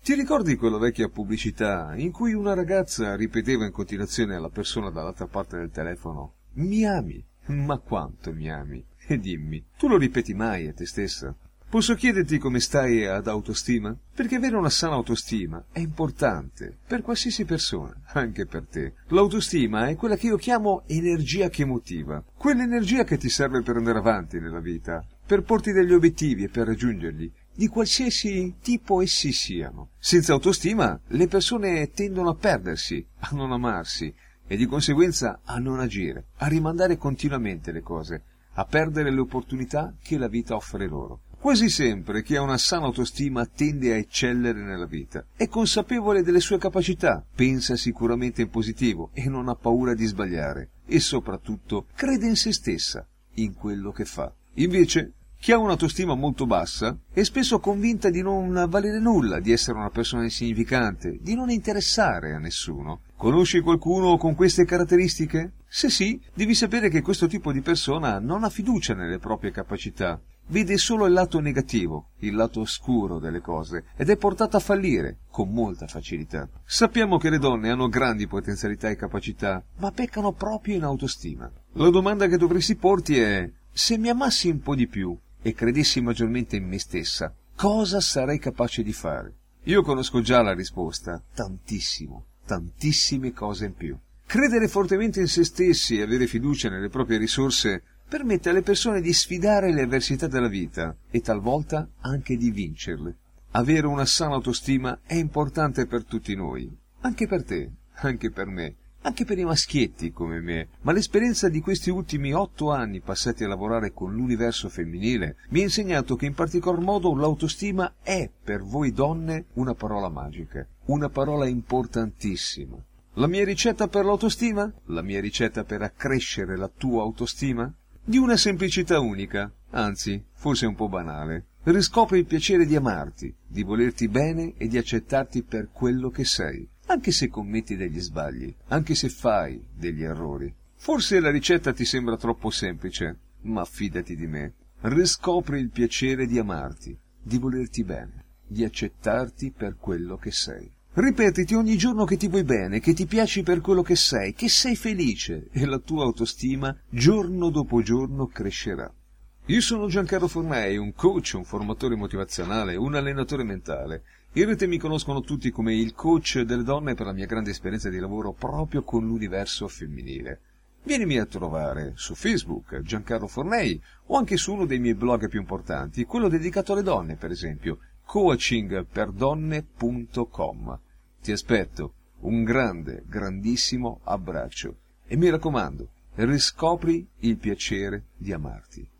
Ti ricordi quella vecchia pubblicità in cui una ragazza ripeteva in continuazione alla persona dall'altra parte del telefono: mi ami? Ma quanto mi ami? E dimmi, tu lo ripeti mai a te stessa? Posso chiederti come stai ad autostima? Perché avere una sana autostima è importante per qualsiasi persona, anche per te. L'autostima è quella che io chiamo energia che motiva, quell'energia che ti serve per andare avanti nella vita, per porti degli obiettivi e per raggiungerli, di qualsiasi tipo essi siano. Senza autostima le persone tendono a perdersi, a non amarsi e di conseguenza a non agire, a rimandare continuamente le cose, a perdere le opportunità che la vita offre loro. Quasi sempre chi ha una sana autostima tende a eccellere nella vita, è consapevole delle sue capacità, pensa sicuramente in positivo e non ha paura di sbagliare e soprattutto crede in se stessa, in quello che fa. Invece chi ha un'autostima molto bassa è spesso convinta di non valere nulla, di essere una persona insignificante, di non interessare a nessuno. Conosci qualcuno con queste caratteristiche? Se sì, devi sapere che questo tipo di persona non ha fiducia nelle proprie capacità, vede solo il lato negativo, il lato oscuro delle cose ed è portata a fallire con molta facilità. Sappiamo che le donne hanno grandi potenzialità e capacità, ma peccano proprio in autostima. La domanda che dovresti porti è: se mi amassi un po' di più e credessi maggiormente in me stessa, cosa sarei capace di fare? Io conosco già la risposta: tantissimo, tantissime cose in più. Credere fortemente in se stessi e avere fiducia nelle proprie risorse permette alle persone di sfidare le avversità della vita e talvolta anche di vincerle. Avere una sana autostima è importante per tutti noi, anche per te, anche per me, anche per i maschietti come me, ma l'esperienza di questi ultimi 8 anni passati a lavorare con l'universo femminile mi ha insegnato che in particolar modo l'autostima è per voi donne una parola magica, una parola importantissima. La mia ricetta per l'autostima? La mia ricetta per accrescere la tua autostima? Di una semplicità unica, anzi, forse un po' banale. Riscopri il piacere di amarti, di volerti bene e di accettarti per quello che sei, anche se commetti degli sbagli, anche se fai degli errori. Forse la ricetta ti sembra troppo semplice, ma fidati di me. Riscopri il piacere di amarti, di volerti bene, di accettarti per quello che sei. Ripetiti ogni giorno che ti vuoi bene, che ti piaci per quello che sei felice e la tua autostima giorno dopo giorno crescerà. Io sono Giancarlo Fornei, un coach, un formatore motivazionale, un allenatore mentale. In rete mi conoscono tutti come il coach delle donne per la mia grande esperienza di lavoro proprio con l'universo femminile. Vienimi a trovare su Facebook, Giancarlo Fornei, o anche su uno dei miei blog più importanti, quello dedicato alle donne, per esempio, coachingperdonne.com. Ti aspetto, un grande, grandissimo abbraccio e mi raccomando, riscopri il piacere di amarti.